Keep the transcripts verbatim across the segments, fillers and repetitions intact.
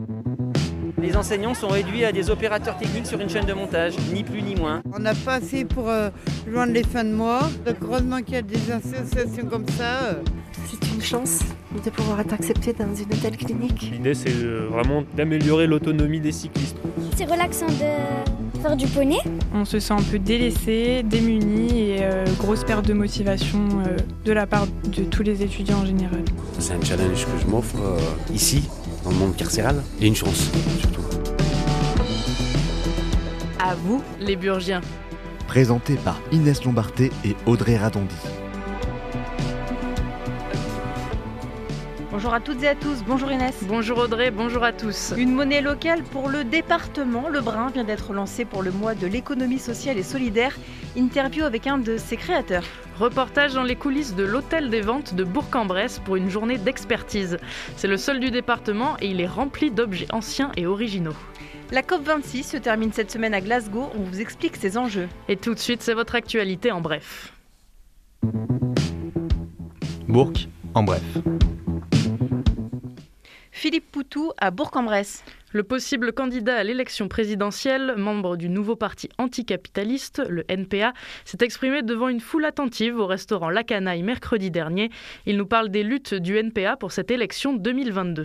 Les enseignants sont réduits à des opérateurs techniques sur une chaîne de montage, ni plus ni moins. On n'a pas assez pour euh, joindre les fins de mois. Donc heureusement qu'il y a des associations comme ça. Euh. C'est une chance de pouvoir être accepté dans une telle clinique. L'idée, c'est vraiment d'améliorer l'autonomie des cyclistes. C'est relaxant de faire du poney. On se sent un peu délaissé, démuni et euh, grosse perte de motivation euh, de la part de tous les étudiants en général. C'est un challenge que je m'offre euh, ici, dans le monde carcéral, et une chance surtout. À vous, les Burgiens. Présenté par Inès Lombarté et Audrey Radondi. Bonjour à toutes et à tous, bonjour Inès. Bonjour Audrey, bonjour à tous. Une monnaie locale pour le département, le Brin vient d'être lancé pour le mois de l'économie sociale et solidaire. Interview avec un de ses créateurs. Reportage dans les coulisses de l'hôtel des ventes de Bourg-en-Bresse pour une journée d'expertise. C'est le seul du département et il est rempli d'objets anciens et originaux. La COP vingt-six se termine cette semaine à Glasgow, on vous explique ses enjeux. Et tout de suite, c'est votre actualité en bref. Bourg en bref. Philippe Poutou à Bourg-en-Bresse. Le possible candidat à l'élection présidentielle, membre du nouveau parti anticapitaliste, le N P A, s'est exprimé devant une foule attentive au restaurant La Canaille mercredi dernier. Il nous parle des luttes du N P A pour cette élection deux mille vingt-deux.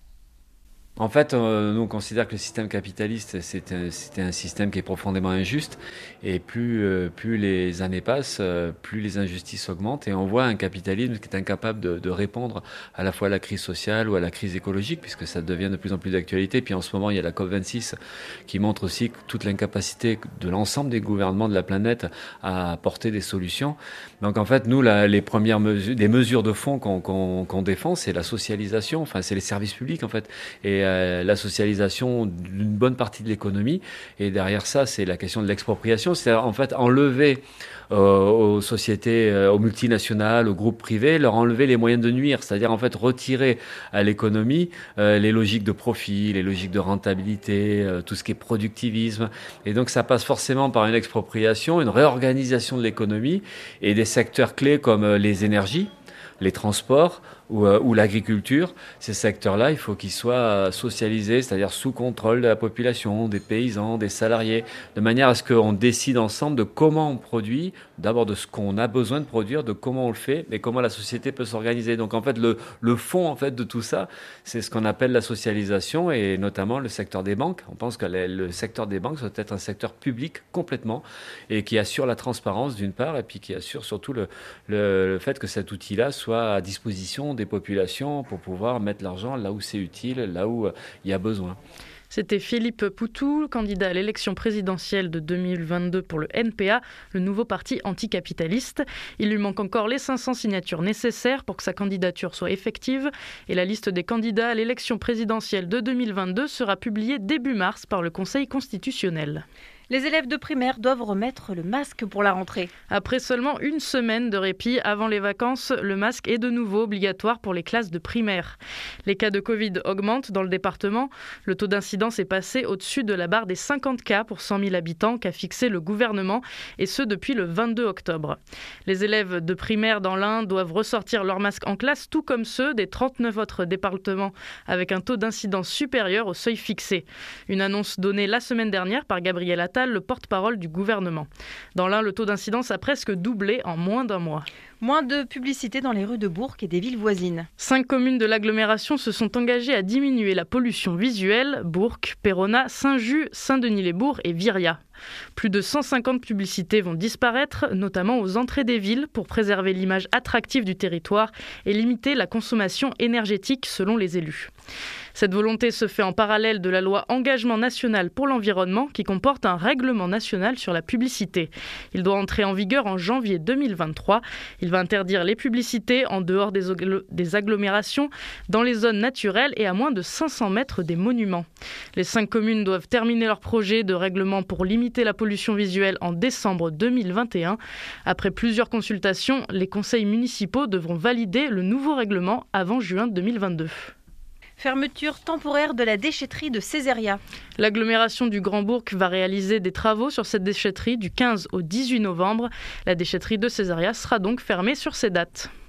En fait, euh, nous on considère que le système capitaliste, c'est un, c'est un système qui est profondément injuste. Et plus, euh, plus les années passent, euh, plus les injustices augmentent. Et on voit un capitalisme qui est incapable de, de répondre à la fois à la crise sociale ou à la crise écologique, puisque ça devient de plus en plus d'actualité. Puis en ce moment, il y a la COP vingt-six qui montre aussi toute l'incapacité de l'ensemble des gouvernements de la planète à apporter des solutions. Donc en fait, nous, la, les premières mesures, des mesures de fond qu'on, qu'on, qu'on défend, c'est la socialisation, enfin c'est les services publics en fait. Et la socialisation d'une bonne partie de l'économie. Et derrière ça, c'est la question de l'expropriation. C'est en fait enlever euh, aux sociétés, euh, aux multinationales, aux groupes privés, leur enlever les moyens de nuire. C'est-à-dire en fait retirer à l'économie euh, les logiques de profit, les logiques de rentabilité, euh, tout ce qui est productivisme. Et donc ça passe forcément par une expropriation, une réorganisation de l'économie et des secteurs clés comme euh, les énergies, les transports ou, euh, ou l'agriculture. Ces secteurs-là, il faut qu'ils soient socialisés, c'est-à-dire sous contrôle de la population, des paysans, des salariés, de manière à ce qu'on décide ensemble de comment on produit, d'abord de ce qu'on a besoin de produire, de comment on le fait et comment la société peut s'organiser. Donc en fait, le, le fond en fait, de tout ça, c'est ce qu'on appelle la socialisation et notamment le secteur des banques. On pense que le, le secteur des banques doit être un secteur public complètement et qui assure la transparence d'une part et puis qui assure surtout le, le, le fait que cet outil-là soit à disposition des populations pour pouvoir mettre l'argent là où c'est utile, là où euh, il y a besoin. C'était Philippe Poutou, candidat à l'élection présidentielle de deux mille vingt-deux pour le N P A, le nouveau parti anticapitaliste. Il lui manque encore les cinq cents signatures nécessaires pour que sa candidature soit effective. Et la liste des candidats à l'élection présidentielle de deux mille vingt-deux sera publiée début mars par le Conseil constitutionnel. Les élèves de primaire doivent remettre le masque pour la rentrée. Après seulement une semaine de répit avant les vacances, le masque est de nouveau obligatoire pour les classes de primaire. Les cas de Covid augmentent dans le département. Le taux d'incidence est passé au-dessus de la barre des cinquante cas pour cent mille habitants qu'a fixé le gouvernement, et ce depuis le vingt-deux octobre. Les élèves de primaire dans l'Ain doivent ressortir leur masque en classe, tout comme ceux des trente-neuf autres départements, avec un taux d'incidence supérieur au seuil fixé. Une annonce donnée la semaine dernière par Gabriel Attal, le porte-parole du gouvernement. Dans l'Ain, le taux d'incidence a presque doublé en moins d'un mois. Moins de publicité dans les rues de Bourg et des villes voisines. Cinq communes de l'agglomération se sont engagées à diminuer la pollution visuelle: Bourg, Péronat, Saint-Just, Saint-Denis-les-Bourgs et Viriat. Plus de cent cinquante publicités vont disparaître, notamment aux entrées des villes, pour préserver l'image attractive du territoire et limiter la consommation énergétique selon les élus. Cette volonté se fait en parallèle de la loi Engagement national pour l'environnement qui comporte un règlement national sur la publicité. Il doit entrer en vigueur en janvier deux mille vingt-trois. Il va interdire les publicités en dehors des, ogl- des agglomérations, dans les zones naturelles et à moins de cinq cents mètres des monuments. Les cinq communes doivent terminer leur projet de règlement pour limiter la pollution visuelle en décembre deux mille vingt et un. Après plusieurs consultations, les conseils municipaux devront valider le nouveau règlement avant juin deux mille vingt-deux. Fermeture temporaire de la déchetterie de Césaria. L'agglomération du Grand Bourg va réaliser des travaux sur cette déchetterie du quinze au dix-huit novembre. La déchetterie de Césaria sera donc fermée sur ces dates.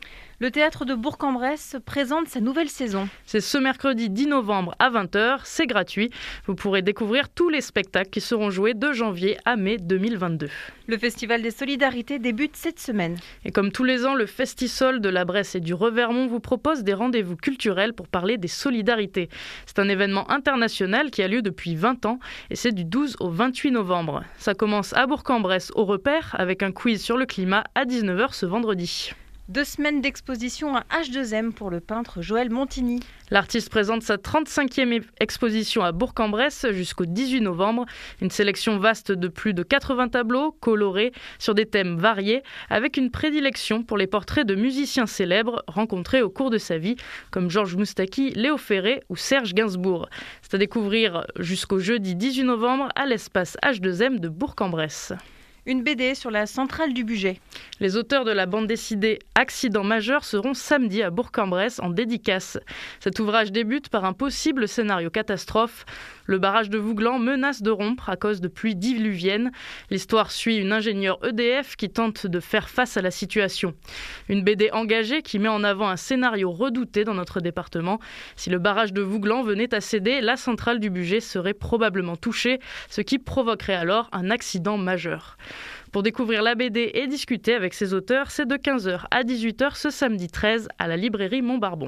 Le théâtre de Bourg-en-Bresse présente sa nouvelle saison. C'est ce mercredi dix novembre à vingt heures, c'est gratuit. Vous pourrez découvrir tous les spectacles qui seront joués de janvier à mai deux mille vingt-deux. Le Festival des Solidarités débute cette semaine. Et comme tous les ans, le Festisol de la Bresse et du Revermont vous propose des rendez-vous culturels pour parler des solidarités. C'est un événement international qui a lieu depuis vingt ans et c'est du douze au vingt-huit novembre. Ça commence à Bourg-en-Bresse au Repère avec un quiz sur le climat à dix-neuf heures ce vendredi. Deux semaines d'exposition à H deux M pour le peintre Joël Montigny. L'artiste présente sa trente-cinquième exposition à Bourg-en-Bresse jusqu'au dix-huit novembre. Une sélection vaste de plus de quatre-vingts tableaux colorés sur des thèmes variés avec une prédilection pour les portraits de musiciens célèbres rencontrés au cours de sa vie comme Georges Moustaki, Léo Ferré ou Serge Gainsbourg. C'est à découvrir jusqu'au jeudi dix-huit novembre à l'espace H deux M de Bourg-en-Bresse. Une B D sur la centrale du Bugey. Les auteurs de la bande dessinée Accident majeur seront samedi à Bourg-en-Bresse en dédicace. Cet ouvrage débute par un possible scénario catastrophe. Le barrage de Vouglan menace de rompre à cause de pluies diluviennes. L'histoire suit une ingénieure E D F qui tente de faire face à la situation. Une B D engagée qui met en avant un scénario redouté dans notre département. Si le barrage de Vouglan venait à céder, la centrale du Bugey serait probablement touchée, ce qui provoquerait alors un accident majeur. Pour découvrir la B D et discuter avec ses auteurs, c'est de quinze heures à dix-huit heures ce samedi treize à la librairie Montbarbon.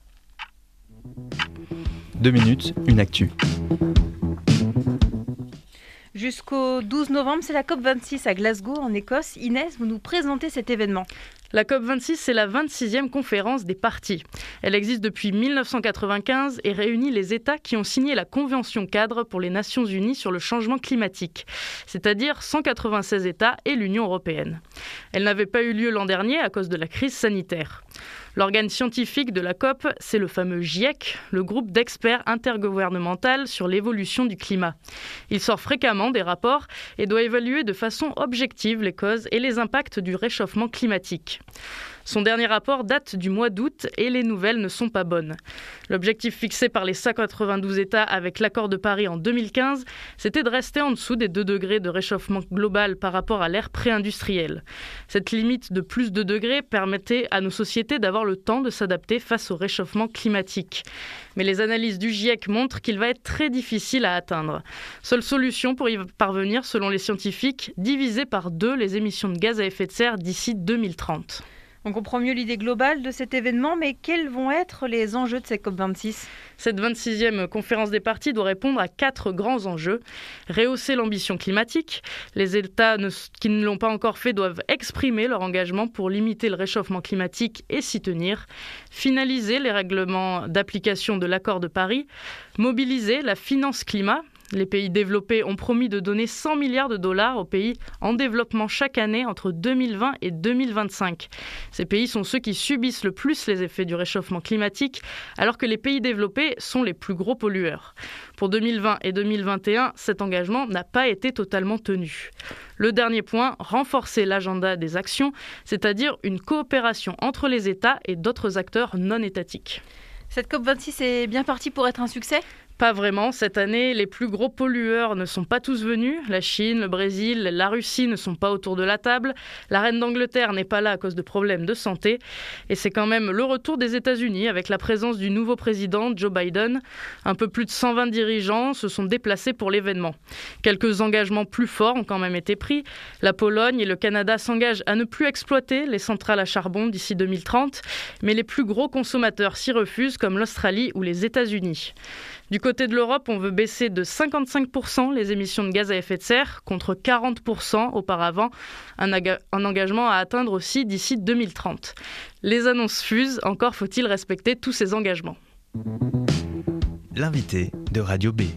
Deux minutes, une actu. Jusqu'au douze novembre, c'est la COP vingt-six à Glasgow, en Écosse. Inès, vous nous présentez cet événement. La COP vingt-six, c'est la vingt-sixième conférence des parties. Elle existe depuis mille neuf cent quatre-vingt-quinze et réunit les États qui ont signé la Convention cadre pour les Nations Unies sur le changement climatique, c'est-à-dire cent quatre-vingt-seize États et l'Union européenne. Elle n'avait pas eu lieu l'an dernier à cause de la crise sanitaire. L'organe scientifique de la COP, c'est le fameux GIEC, le groupe d'experts intergouvernemental sur l'évolution du climat. Il sort fréquemment des rapports et doit évaluer de façon objective les causes et les impacts du réchauffement climatique. Son dernier rapport date du mois d'août et les nouvelles ne sont pas bonnes. L'objectif fixé par les cent quatre-vingt-douze États avec l'accord de Paris en deux mille quinze, c'était de rester en dessous des deux degrés de réchauffement global par rapport à l'ère pré-industrielle. Cette limite de plus de degrés permettait à nos sociétés d'avoir le temps de s'adapter face au réchauffement climatique. Mais les analyses du GIEC montrent qu'il va être très difficile à atteindre. Seule solution pour y parvenir, selon les scientifiques, diviser par deux les émissions de gaz à effet de serre d'ici deux mille trente. On comprend mieux l'idée globale de cet événement, mais quels vont être les enjeux de cette COP vingt-six ? Cette vingt-sixième conférence des parties doit répondre à quatre grands enjeux. Rehausser l'ambition climatique. Les États ne, qui ne l'ont pas encore fait doivent exprimer leur engagement pour limiter le réchauffement climatique et s'y tenir. Finaliser les règlements d'application de l'accord de Paris. Mobiliser la finance climat. Les pays développés ont promis de donner cent milliards de dollars aux pays en développement chaque année entre deux mille vingt et deux mille vingt-cinq. Ces pays sont ceux qui subissent le plus les effets du réchauffement climatique, alors que les pays développés sont les plus gros pollueurs. Pour deux mille vingt et deux mille vingt et un, cet engagement n'a pas été totalement tenu. Le dernier point, renforcer l'agenda des actions, c'est-à-dire une coopération entre les États et d'autres acteurs non étatiques. Cette COP vingt-six est bien partie pour être un succès ? Pas vraiment. Cette année, les plus gros pollueurs ne sont pas tous venus. La Chine, le Brésil, la Russie ne sont pas autour de la table. La reine d'Angleterre n'est pas là à cause de problèmes de santé. Et c'est quand même le retour des États-Unis avec la présence du nouveau président Joe Biden. Un peu plus de cent vingt dirigeants se sont déplacés pour l'événement. Quelques engagements plus forts ont quand même été pris. La Pologne et le Canada s'engagent à ne plus exploiter les centrales à charbon d'ici deux mille trente. Mais les plus gros consommateurs s'y refusent, comme l'Australie ou les États-Unis. Du côté de l'Europe, on veut baisser de cinquante-cinq pour cent les émissions de gaz à effet de serre, contre quarante pour cent auparavant, un, aga- un engagement à atteindre aussi d'ici deux mille trente. Les annonces fusent, encore faut-il respecter tous ces engagements. L'invité de Radio B.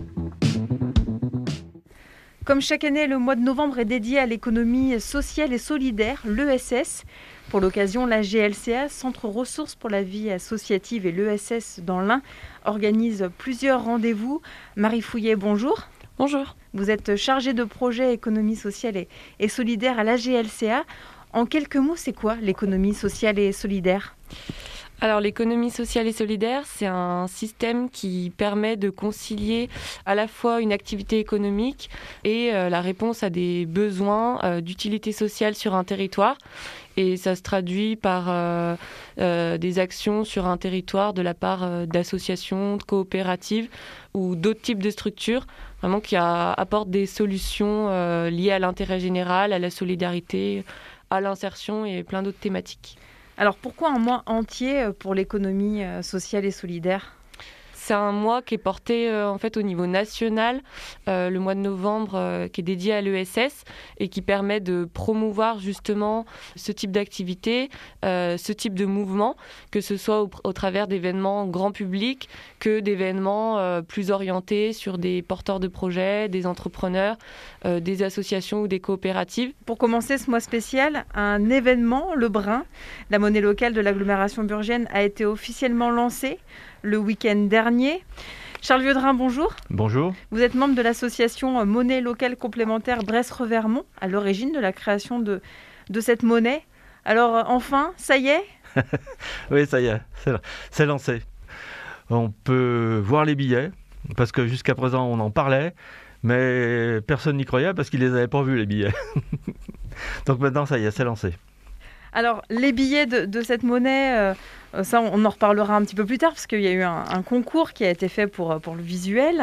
Comme chaque année, le mois de novembre est dédié à l'économie sociale et solidaire, l'E S S. Pour l'occasion, la G L C A, Centre Ressources pour la vie associative, et l'E S S dans l'Ain organisent plusieurs rendez-vous. Marie Fouillet, bonjour. Bonjour. Vous êtes chargée de projet économie sociale et, et solidaire à la G L C A. En quelques mots, c'est quoi l'économie sociale et solidaire ? Alors l'économie sociale et solidaire, c'est un système qui permet de concilier à la fois une activité économique et euh, la réponse à des besoins euh, d'utilité sociale sur un territoire. Et ça se traduit par euh, euh, des actions sur un territoire de la part euh, d'associations, de coopératives ou d'autres types de structures, vraiment qui a, apportent des solutions euh, liées à l'intérêt général, à la solidarité, à l'insertion et plein d'autres thématiques. Alors pourquoi un mois entier pour l'économie sociale et solidaire ? C'est un mois qui est porté euh, en fait au niveau national, euh, le mois de novembre euh, qui est dédié à l'E S S et qui permet de promouvoir justement ce type d'activité, euh, ce type de mouvement, que ce soit au, au travers d'événements grand public que d'événements euh, plus orientés sur des porteurs de projets, des entrepreneurs, euh, des associations ou des coopératives. Pour commencer ce mois spécial, un événement, le Brin, la monnaie locale de l'agglomération burgienne, a été officiellement lancé le week-end dernier. Charles Viaudrin, bonjour. Bonjour. Vous êtes membre de l'association Monnaie locale complémentaire Bresse-Revermont, à l'origine de la création de, de cette monnaie. Alors enfin, ça y est ? Oui, ça y est, c'est, c'est lancé. On peut voir les billets, parce que jusqu'à présent on en parlait, mais personne n'y croyait parce qu'ils ne les avaient pas vus, les billets. Donc maintenant, ça y est, c'est lancé. Alors, les billets de, de cette monnaie, euh, ça, on en reparlera un petit peu plus tard, parce qu'il y a eu un, un concours qui a été fait pour, pour le visuel.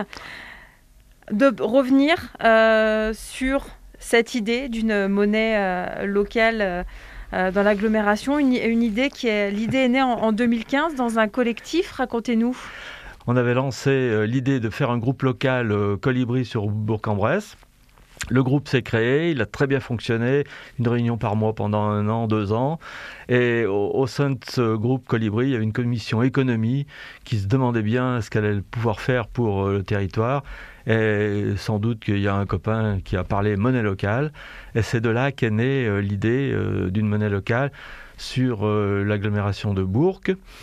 De revenir euh, sur cette idée d'une monnaie euh, locale euh, dans l'agglomération, une, une idée qui est, l'idée est née en, en deux mille quinze dans un collectif, racontez-nous. On avait lancé euh, l'idée de faire un groupe local euh, Colibri sur Bourg-en-Bresse. Le groupe s'est créé, il a très bien fonctionné, une réunion par mois pendant un an, deux ans. Et au, au sein de ce groupe Colibri, il y avait une commission économie qui se demandait bien ce qu'elle allait pouvoir faire pour le territoire. Et sans doute qu'il y a un copain qui a parlé monnaie locale. Et c'est de là qu'est née l'idée d'une monnaie locale sur l'agglomération de Bourg.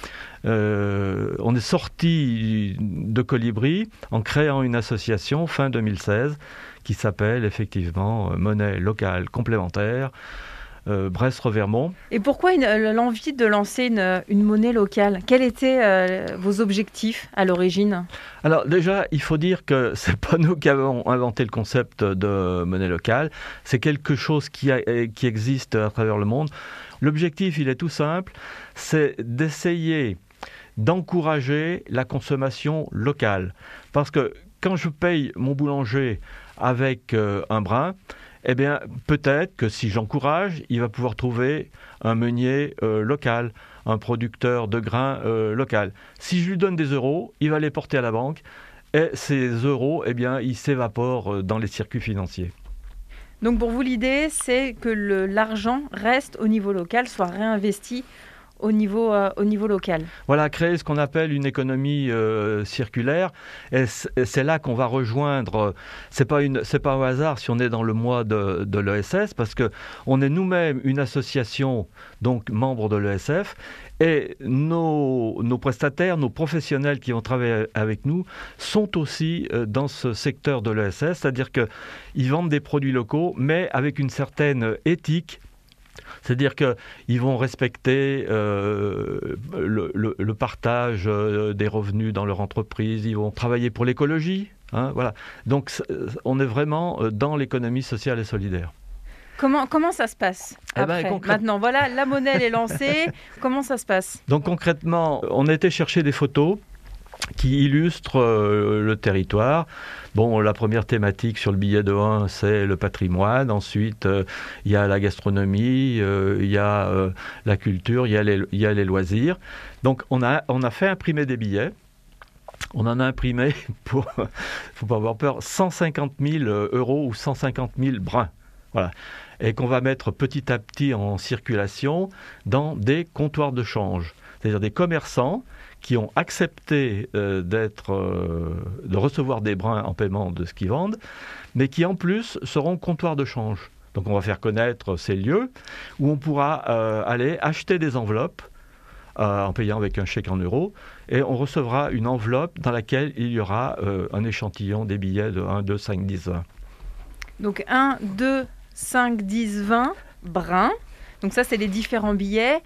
Euh, on est sorti de Colibri en créant une association fin deux mille seize qui s'appelle effectivement Monnaie locale complémentaire euh, Bresse-Revermont. Et pourquoi une, l'envie de lancer une, une monnaie locale ? Quels étaient euh, vos objectifs à l'origine ? Alors déjà, il faut dire que c'est pas nous qui avons inventé le concept de monnaie locale, c'est quelque chose qui, a, qui existe à travers le monde. L'objectif, il est tout simple, c'est d'essayer d'encourager la consommation locale. Parce que quand je paye mon boulanger avec euh, un brin, eh bien, peut-être que si j'encourage, il va pouvoir trouver un meunier euh, local, un producteur de grains euh, local. Si je lui donne des euros, il va les porter à la banque et ces euros, eh bien, ils s'évaporent dans les circuits financiers. Donc pour vous, l'idée, c'est que le, l'argent reste au niveau local, soit réinvesti au niveau, euh, au niveau local. Voilà, créer ce qu'on appelle une économie euh, circulaire. Et c'est, et c'est là qu'on va rejoindre, c'est pas, une, c'est pas un hasard si on est dans le mois de, de l'E S S, parce qu'on est nous-mêmes une association, donc membre de l'E S F, et nos, nos prestataires, nos professionnels qui vont travailler avec nous sont aussi euh, dans ce secteur de l'E S S, c'est-à-dire qu'ils vendent des produits locaux, mais avec une certaine éthique. C'est-à-dire qu'ils vont respecter euh, le, le, le partage euh, des revenus dans leur entreprise, ils vont travailler pour l'écologie. Hein, voilà. Donc on est vraiment dans l'économie sociale et solidaire. Comment, comment ça se passe après ? Eh ben, concrè... Maintenant, voilà, la monnaie elle est lancée. Comment ça se passe ? Donc concrètement, on a été chercher des photos qui illustrent euh, le territoire. Bon, la première thématique sur le billet de un, c'est le patrimoine. Ensuite, euh, il y a la gastronomie, euh, il y a euh, la culture, il y a les, il y a les loisirs. Donc, on a, on a fait imprimer des billets. On en a imprimé pour, faut pas avoir peur, cent cinquante mille euros ou cent cinquante mille brins. Voilà. Et qu'on va mettre petit à petit en circulation dans des comptoirs de change. C'est-à-dire des commerçants qui ont accepté euh, d'être, euh, de recevoir des brins en paiement de ce qu'ils vendent, mais qui en plus seront comptoirs de change. Donc on va faire connaître ces lieux où on pourra euh, aller acheter des enveloppes euh, en payant avec un chèque en euros, et on recevra une enveloppe dans laquelle il y aura euh, un échantillon des billets de un, deux, cinq, dix, vingt. Donc un, deux, cinq, dix, vingt brins. Donc ça, c'est les différents billets.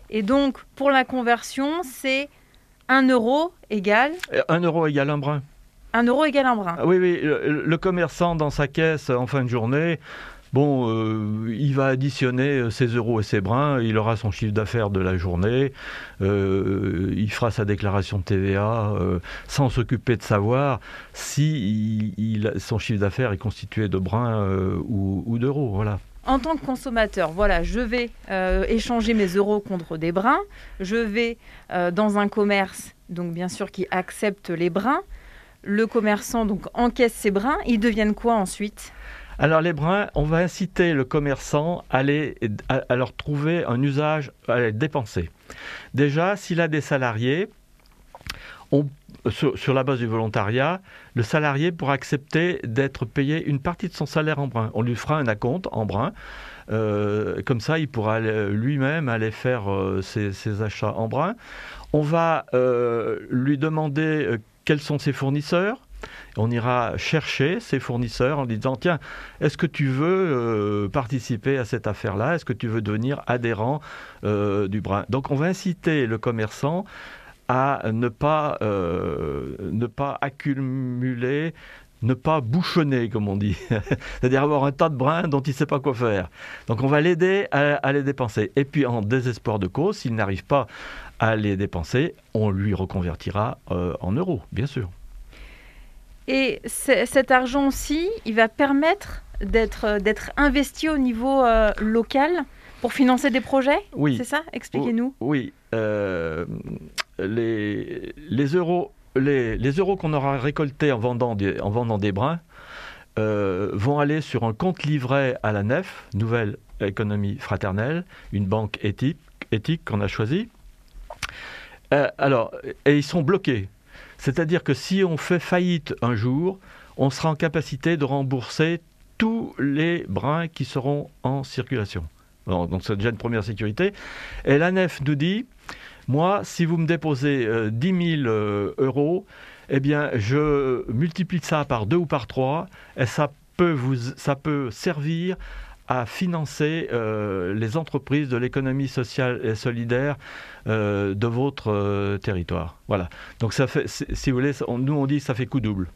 Et donc, pour la conversion, c'est un euro égale... un euro égale un brin. un euro égale un brin. Oui, oui, le, le commerçant dans sa caisse en fin de journée, bon, euh, il va additionner ses euros et ses brins, il aura son chiffre d'affaires de la journée, euh, il fera sa déclaration de T V A euh, sans s'occuper de savoir si il, il, son chiffre d'affaires est constitué de brins euh, ou, ou d'euros, voilà. En tant que consommateur, voilà, je vais euh, échanger mes euros contre des brins. Je vais euh, dans un commerce, donc bien sûr, qui accepte les brins. Le commerçant donc encaisse ces brins. Ils deviennent quoi ensuite ? Alors les brins, on va inciter le commerçant à, les, à, à leur trouver un usage, à les dépenser. Déjà, s'il a des salariés, on Sur, sur la base du volontariat, le salarié pourra accepter d'être payé une partie de son salaire en brins. On lui fera un acompte en brins. Euh, comme ça, il pourra lui-même aller faire euh, ses, ses achats en brins. On va euh, lui demander euh, quels sont ses fournisseurs. On ira chercher ses fournisseurs en disant « Tiens, est-ce que tu veux euh, participer à cette affaire-là ? Est-ce que tu veux devenir adhérent euh, du brin ?» Donc, on va inciter le commerçant à ne pas, euh, ne pas accumuler, ne pas bouchonner, comme on dit. C'est-à-dire avoir un tas de brins dont il ne sait pas quoi faire. Donc on va l'aider à, à les dépenser. Et puis en désespoir de cause, s'il n'arrive pas à les dépenser, on lui reconvertira euh, en euros, bien sûr. Et cet argent aussi, il va permettre d'être, d'être investi au niveau euh, local pour financer des projets ? Oui. C'est ça ? Expliquez-nous. Oui. Euh, les, les euros, les, les euros qu'on aura récoltés en vendant des, en vendant des brins euh, vont aller sur un compte livret à la N E F, Nouvelle Économie Fraternelle, une banque éthique, éthique qu'on a choisie. Euh, alors, et ils sont bloqués. C'est-à-dire que si on fait faillite un jour, on sera en capacité de rembourser tous les brins qui seront en circulation. Bon, donc c'est déjà une première sécurité. Et l'A N E F nous dit, moi, si vous me déposez euh, dix mille euh, euros, eh bien, je multiplie ça par deux ou par trois, et ça peut, vous, ça peut servir à financer euh, les entreprises de l'économie sociale et solidaire euh, de votre euh, territoire. Voilà. Donc, ça fait, si vous voulez, on, nous, on dit que ça fait coup double.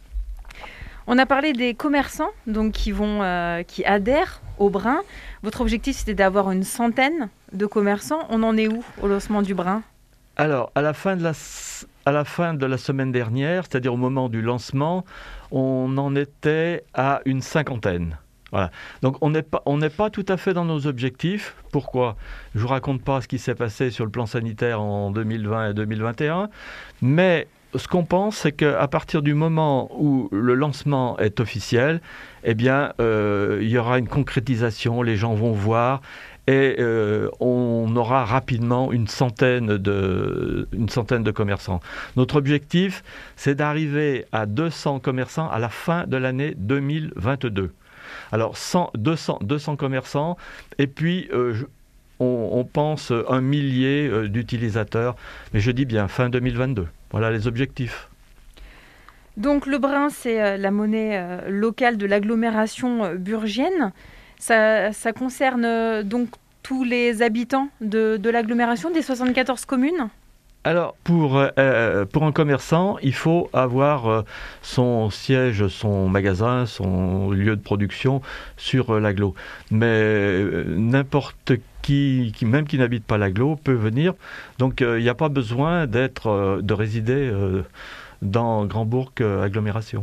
On a parlé des commerçants donc, qui, vont, euh, qui adhèrent au brin. Votre objectif, c'était d'avoir une centaine de commerçants. On en est où au lancement du brin ? Alors, à la fin de la, à la fin de la semaine dernière, c'est-à-dire au moment du lancement, on en était à une cinquantaine. Voilà. Donc, on n'est pas, on n'est pas tout à fait dans nos objectifs. Pourquoi ? Je ne vous raconte pas ce qui s'est passé sur le plan sanitaire en deux mille vingt et deux mille vingt et un, mais ce qu'on pense, c'est qu'à partir du moment où le lancement est officiel, eh bien, euh, il y aura une concrétisation, les gens vont voir, et euh, on aura rapidement une centaine de, une centaine de commerçants. Notre objectif, c'est d'arriver à deux cents commerçants à la fin de l'année deux mille vingt-deux. Alors, cent, deux cents, deux cents commerçants, et puis euh, je, on, on pense un millier euh, d'utilisateurs, mais je dis bien fin deux mille vingt-deux. Voilà les objectifs. Donc le brin, c'est euh, la monnaie euh, locale de l'agglomération euh, burgienne. Ça, ça concerne euh, donc tous les habitants de, de l'agglomération, des soixante-quatorze communes ? Alors, pour, euh, pour un commerçant, il faut avoir euh, son siège, son magasin, son lieu de production sur euh, l'agglo. Mais euh, n'importe qui, qui, même qui n'habite pas l'agglo, peut venir. Donc, il euh, n'y a pas besoin d'être, euh, de résider euh, dans Grand-Bourg euh, agglomération.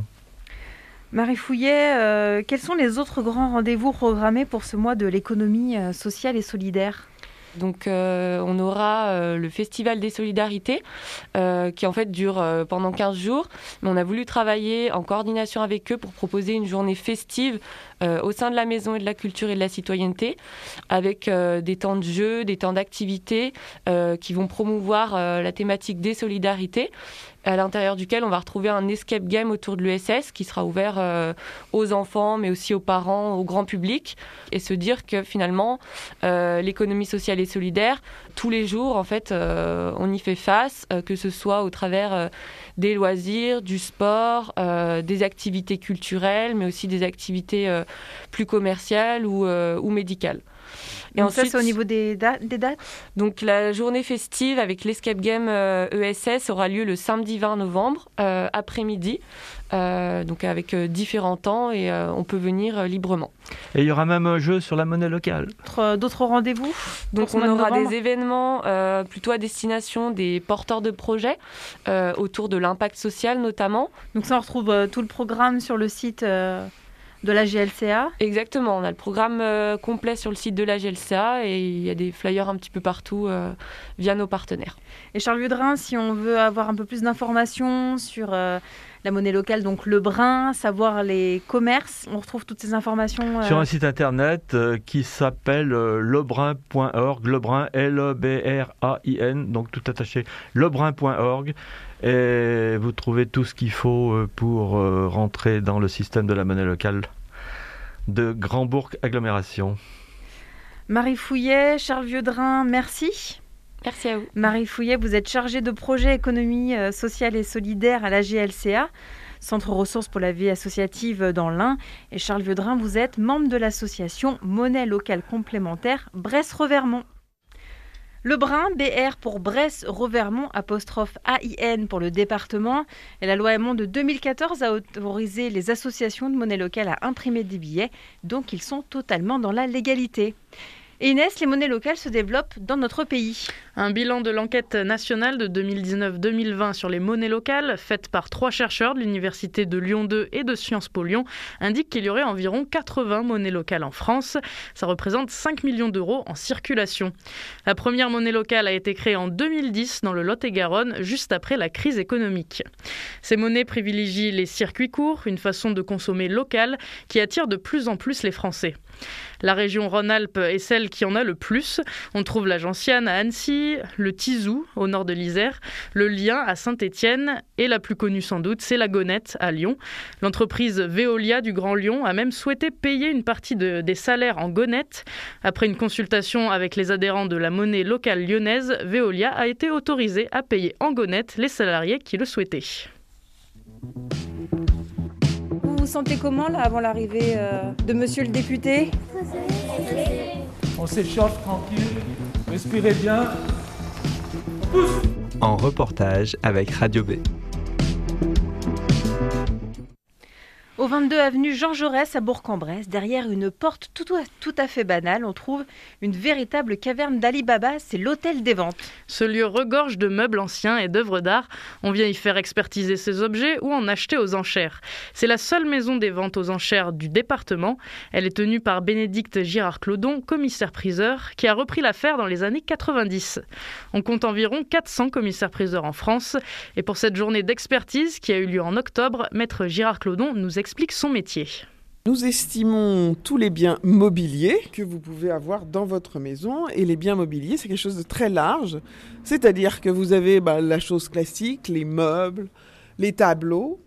Marie Fouillet, euh, quels sont les autres grands rendez-vous programmés pour ce mois de l'économie euh, sociale et solidaire ? Donc euh, on aura euh, le Festival des Solidarités euh, qui en fait dure euh, pendant quinze jours. Mais on a voulu travailler en coordination avec eux pour proposer une journée festive euh, au sein de la Maison et de la Culture et de la Citoyenneté avec euh, des temps de jeu, des temps d'activité euh, qui vont promouvoir euh, la thématique des solidarités, à l'intérieur duquel on va retrouver un escape game autour de l'U S S qui sera ouvert euh, aux enfants, mais aussi aux parents, au grand public, et se dire que finalement, euh, l'économie sociale et solidaire, tous les jours, en fait, euh, on y fait face, euh, que ce soit au travers euh, des loisirs, du sport, euh, des activités culturelles, mais aussi des activités euh, plus commerciales ou, euh, ou médicales. Et donc ensuite, ça, c'est au niveau des, da- des dates. Donc la journée festive avec l'Escape Game euh, E S S aura lieu le samedi vingt novembre, euh, après-midi, euh, donc avec euh, différents temps et euh, on peut venir euh, librement. Et il y aura même un jeu sur la monnaie locale. D'autres, d'autres rendez-vous. Donc on aura des événements euh, plutôt à destination des porteurs de projets euh, autour de l'impact social notamment. Donc ça, on retrouve euh, tout le programme sur le site euh, de la G L C A. Exactement, on a le programme euh, complet sur le site de la G L C A et il y a des flyers un petit peu partout euh, via nos partenaires. Et Charles Vieux-Drin, si on veut avoir un peu plus d'informations sur euh, la monnaie locale, donc le brin, savoir les commerces, on retrouve toutes ces informations euh... sur un site internet euh, qui s'appelle euh, lebrin point org, lebrin, L E B R A I N, donc tout attaché, lebrin point org. Et vous trouvez tout ce qu'il faut pour euh, rentrer dans le système de la monnaie locale de Grand Bourg Agglomération. Marie Fouillet, Charles Vieux-Drin, merci. Merci à vous. Marie Fouillet, vous êtes chargée de projet économie sociale et solidaire à la G L C A, Centre ressources pour la vie associative dans l'Ain. Et Charles Vieux-Drin, vous êtes membre de l'association Monnaie locale complémentaire Bresse-Revermont. Le brin, B R pour Bresse-Revermont, apostrophe A I N pour le département. Et la loi Hamon de deux mille quatorze a autorisé les associations de monnaie locale à imprimer des billets, donc ils sont totalement dans la légalité. Et Inès, les monnaies locales se développent dans notre pays. Un bilan de l'enquête nationale de deux mille dix-neuf deux mille vingt sur les monnaies locales, faite par trois chercheurs de l'Université de Lyon deux et de Sciences Po Lyon, indique qu'il y aurait environ quatre-vingts monnaies locales en France. Ça représente cinq millions d'euros en circulation. La première monnaie locale a été créée en deux mille dix dans le Lot-et-Garonne, juste après la crise économique. Ces monnaies privilégient les circuits courts, une façon de consommer locale qui attire de plus en plus les Français. La région Rhône-Alpes est celle qui en a le plus. On trouve la gentiane à Annecy, le tisou au nord de l'Isère, le lien à Saint-Étienne et la plus connue sans doute, c'est la gonette à Lyon. L'entreprise Veolia du Grand Lyon a même souhaité payer une partie de, des salaires en gonette. Après une consultation avec les adhérents de la monnaie locale lyonnaise, Veolia a été autorisée à payer en gonette les salariés qui le souhaitaient. Vous vous sentez comment là avant l'arrivée euh, de monsieur le député ? On s'échauffe tranquille, respirez bien. Pousse. En reportage avec Radio B. Au vingt-deux avenue Jean Jaurès à Bourg-en-Bresse, derrière une porte tout à, tout à fait banale, on trouve une véritable caverne d'Ali Baba, c'est l'hôtel des ventes. Ce lieu regorge de meubles anciens et d'œuvres d'art. On vient y faire expertiser ces objets ou en acheter aux enchères. C'est la seule maison des ventes aux enchères du département. Elle est tenue par Bénédicte Girard-Clodon, commissaire-priseur, qui a repris l'affaire dans les années quatre-vingt-dix. On compte environ quatre cents commissaires-priseurs en France. Et pour cette journée d'expertise qui a eu lieu en octobre, maître Girard-Clodon nous explique explique son métier. Nous estimons tous les biens mobiliers que vous pouvez avoir dans votre maison. Et les biens mobiliers, c'est quelque chose de très large. C'est-à-dire que vous avez bah, la chose classique, les meubles, les tableaux.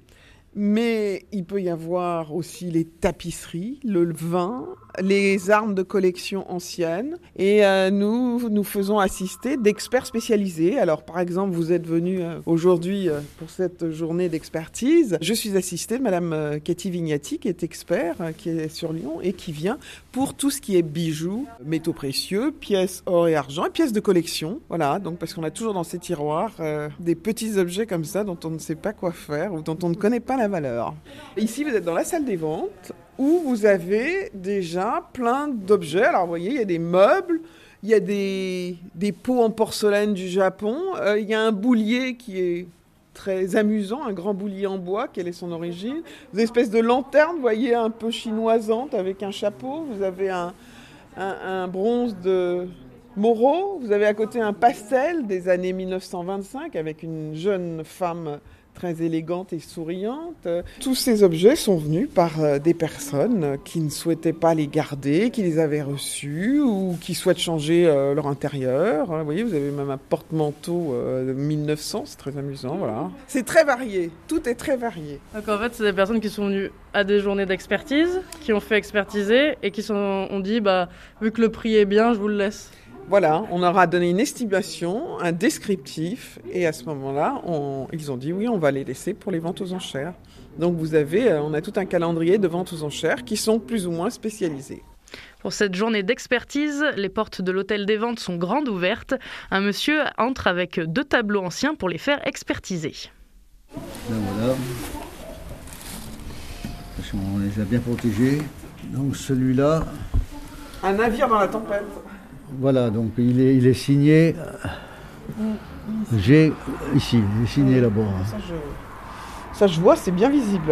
Mais il peut y avoir aussi les tapisseries, le vin, les armes de collection anciennes. Et euh, nous nous faisons assister d'experts spécialisés. Alors par exemple, vous êtes venu euh, aujourd'hui euh, pour cette journée d'expertise. Je suis assistée de Madame euh, Cathy Vignati, qui est expert, euh, qui est sur Lyon et qui vient pour tout ce qui est bijoux, métaux précieux, pièces or et argent et pièces de collection. Voilà, donc parce qu'on a toujours dans ces tiroirs euh, des petits objets comme ça dont on ne sait pas quoi faire ou dont on ne connaît pas la valeur. Ici, vous êtes dans la salle des ventes où vous avez déjà plein d'objets. Alors, vous voyez, il y a des meubles, il y a des, des pots en porcelaine du Japon, euh, il y a un boulier qui est très amusant, un grand boulier en bois, quelle est son origine. Des espèces de lanternes, vous voyez, un peu chinoisantes avec un chapeau. Vous avez un, un, un bronze de Moreau. Vous avez à côté un pastel des années mille neuf cent vingt-cinq avec une jeune femme très élégante et souriante. Tous ces objets sont venus par des personnes qui ne souhaitaient pas les garder, qui les avaient reçus ou qui souhaitent changer leur intérieur. Vous voyez, vous avez même un porte-manteau de mille neuf cents, c'est très amusant. Voilà. C'est très varié, tout est très varié. Donc en fait, c'est des personnes qui sont venues à des journées d'expertise, qui ont fait expertiser et qui sont, ont dit, bah, vu que le prix est bien, je vous le laisse. Voilà, on leur a donné une estimation, un descriptif, et à ce moment-là, on, ils ont dit oui, on va les laisser pour les ventes aux enchères. Donc vous avez, on a tout un calendrier de ventes aux enchères qui sont plus ou moins spécialisés. Pour cette journée d'expertise, les portes de l'hôtel des Ventes sont grandes ouvertes. Un monsieur entre avec deux tableaux anciens pour les faire expertiser. Là voilà, on les a bien protégés. Donc celui-là... Un navire dans la tempête. Voilà, donc il est, il est signé... J'ai ici, il est signé là-bas. Ça je, ça je vois, c'est bien visible.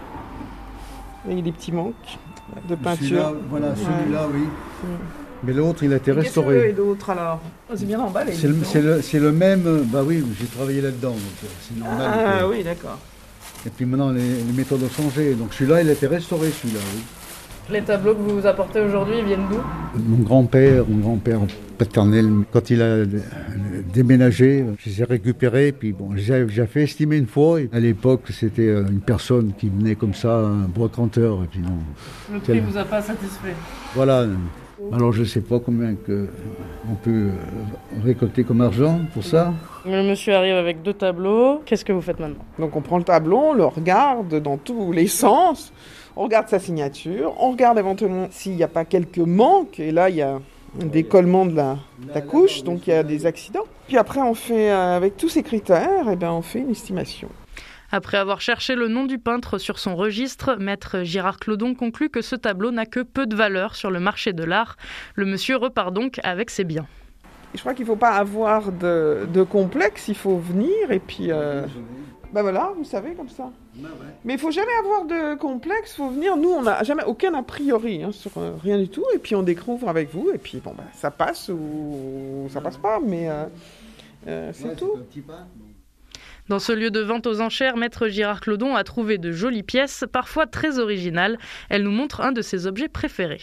Et il y a des petits manques de peinture. Celui-là, voilà, ouais. Celui-là, oui. Mmh. Mais l'autre, il a été et restauré. Qu'est-ce que d'autre alors? Oh, c'est bien emballé. C'est le, c'est, le, c'est le même. Bah oui, j'ai travaillé là-dedans, donc c'est normal. Ah que... oui, d'accord. Et puis maintenant, les, les méthodes ont changé. Donc celui-là, il a été restauré, celui-là, oui. Les tableaux que vous vous apportez aujourd'hui, ils viennent d'où? Mon grand-père, mon grand-père paternel, quand il a déménagé, je les ai récupérés. Puis bon, j'ai, j'ai fait estimer une fois. À l'époque, c'était une personne qui venait comme ça, un brocanteur. Et puis non. Le prix ne vous a pas satisfait? Voilà. Alors je ne sais pas combien que on peut récolter comme argent pour ça. Le monsieur arrive avec deux tableaux. Qu'est-ce que vous faites maintenant? Donc on prend le tableau, on le regarde dans tous les sens. On regarde sa signature, on regarde éventuellement s'il n'y a pas quelques manques, et là il y a un décollement de la, de la couche, donc il y a des accidents. Puis après on fait, euh, avec tous ces critères, et ben on fait une estimation. Après avoir cherché le nom du peintre sur son registre, maître Girard Clodon conclut que ce tableau n'a que peu de valeur sur le marché de l'art. Le monsieur repart donc avec ses biens. Je crois qu'il ne faut pas avoir de, de complexe, il faut venir et puis... Euh... Ben voilà, vous savez, comme ça. Mais il ne faut jamais avoir de complexe, il faut venir. Nous, on n'a jamais aucun a priori hein, sur euh, rien du tout. Et puis on découvre avec vous. Et puis bon, ben, ça passe ou ça passe pas, mais euh, euh, c'est ouais, tout. C'est Dans ce lieu de vente aux enchères, maître Girard Clodon a trouvé de jolies pièces, parfois très originales. Elle nous montre un de ses objets préférés.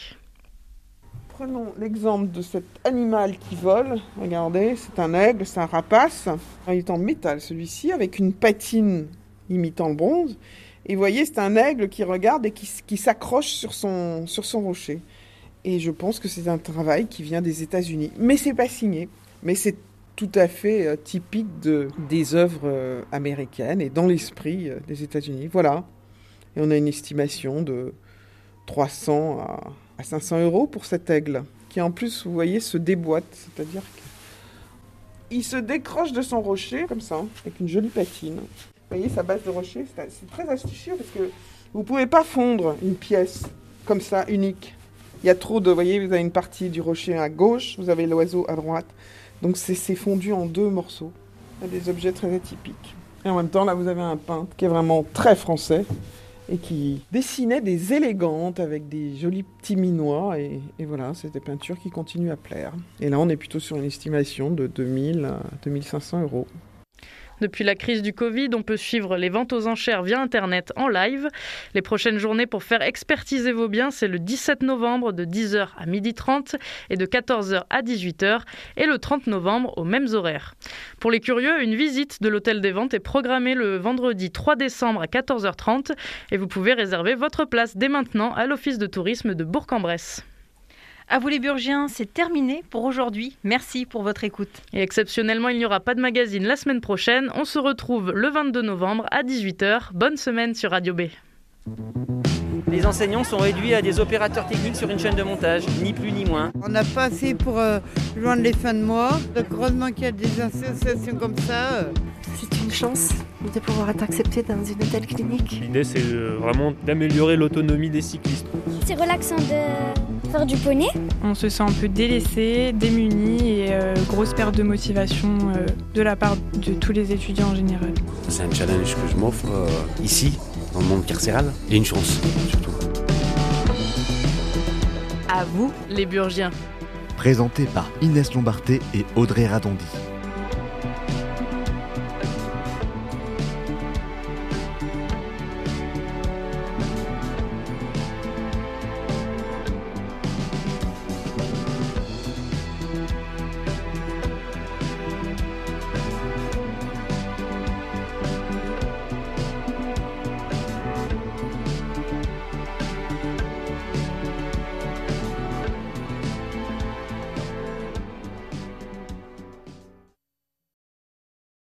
Prenons l'exemple de cet animal qui vole. Regardez, c'est un aigle, c'est un rapace. Il est en métal celui-ci, avec une patine imitant le bronze. Et vous voyez, c'est un aigle qui regarde et qui, qui s'accroche sur son, sur son rocher. Et je pense que c'est un travail qui vient des États-Unis. Mais c'est pas signé. Mais c'est tout à fait euh, typique de, des œuvres euh, américaines et dans l'esprit euh, des États-Unis. Voilà. Et on a une estimation de trois cents à... à cinq cents euros pour cet aigle, qui en plus, vous voyez, se déboîte, c'est-à-dire qu'il se décroche de son rocher, comme ça, avec une jolie patine. Vous voyez, sa base de rocher, c'est, c'est très astucieux, parce que vous ne pouvez pas fondre une pièce comme ça, unique. Il y a trop de, vous voyez, vous avez une partie du rocher à gauche, vous avez l'oiseau à droite, donc c'est, c'est fondu en deux morceaux. Il y a des objets très atypiques. Et en même temps, là, vous avez un peintre qui est vraiment très français, et qui dessinait des élégantes avec des jolis petits minois. Et, et voilà, c'est des peintures qui continuent à plaire. Et là, on est plutôt sur une estimation de deux mille à deux mille cinq cents euros. Depuis la crise du Covid, on peut suivre les ventes aux enchères via Internet en live. Les prochaines journées pour faire expertiser vos biens, c'est le dix-sept novembre de dix heures à midi trente et de quatorze heures à dix-huit heures et le trente novembre aux mêmes horaires. Pour les curieux, une visite de l'hôtel des Ventes est programmée le vendredi trois décembre à quatorze heures trente et vous pouvez réserver votre place dès maintenant à l'Office de tourisme de Bourg-en-Bresse. À vous les Burgiens, c'est terminé pour aujourd'hui. Merci pour votre écoute. Et exceptionnellement, il n'y aura pas de magazine la semaine prochaine. On se retrouve le vingt-deux novembre à dix-huit heures. Bonne semaine sur Radio B. Les enseignants sont réduits à des opérateurs techniques sur une chaîne de montage, ni plus ni moins. On n'a pas assez pour euh, joindre les fins de mois. Donc heureusement qu'il y a des associations comme ça. Euh. C'est une chance de pouvoir être accepté dans une telle clinique. L'idée, c'est vraiment d'améliorer l'autonomie des cyclistes. C'est relaxant de faire du poney. On se sent un peu délaissé, démuni et euh, grosse perte de motivation euh, de la part de tous les étudiants en général. C'est un challenge que je m'offre euh, ici, dans le monde carcéral, et une chance surtout. À vous, les Burgiens. Présenté par Inès Lombarté et Audrey Radondi.